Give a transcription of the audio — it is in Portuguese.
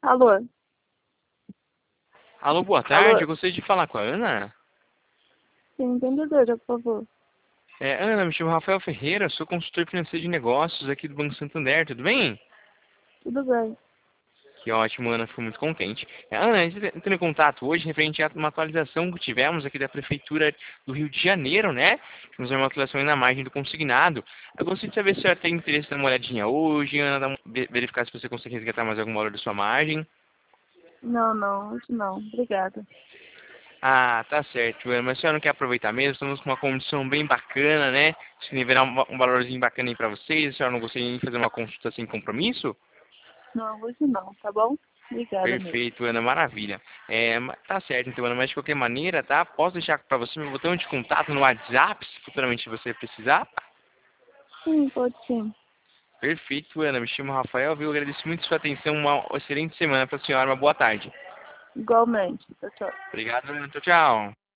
Alô? Alô, boa tarde. Alô? Eu gostaria de falar com a Ana. Sim, entendedora, por favor. Ana, me chamo Rafael Ferreira, sou consultor financeiro de negócios aqui do Banco Santander, tudo bem? Tudo bem. Que ótimo, Ana, fico muito contente. Ana, a gente está entrando em contato hoje referente a uma atualização que tivemos aqui da Prefeitura do Rio de Janeiro, né? Tivemos uma atualização aí na margem do consignado. Eu gostaria de saber se a senhora tem interesse em dar uma olhadinha hoje, Ana, verificar se você consegue resgatar mais alguma hora da sua margem. Não, hoje não. Obrigada. Ah, tá certo, Ana, mas a senhora não quer aproveitar mesmo? Estamos com uma condição bem bacana, né? Se nivelar um valorzinho bacana aí pra vocês, a senhora não gostaria de fazer uma consulta sem compromisso? Não, hoje não, tá bom? Obrigada mesmo. Perfeito, Ana, maravilha. Tá certo, então, Ana, mas de qualquer maneira, tá? Posso deixar pra você meu botão de contato no WhatsApp, se futuramente você precisar? Sim, pode sim. Perfeito, Ana, me chamo Rafael, viu? Eu agradeço muito sua atenção, uma excelente semana pra senhora, uma boa tarde. Igualmente. Tchau, tchau. Obrigado, Ana, tchau, tchau.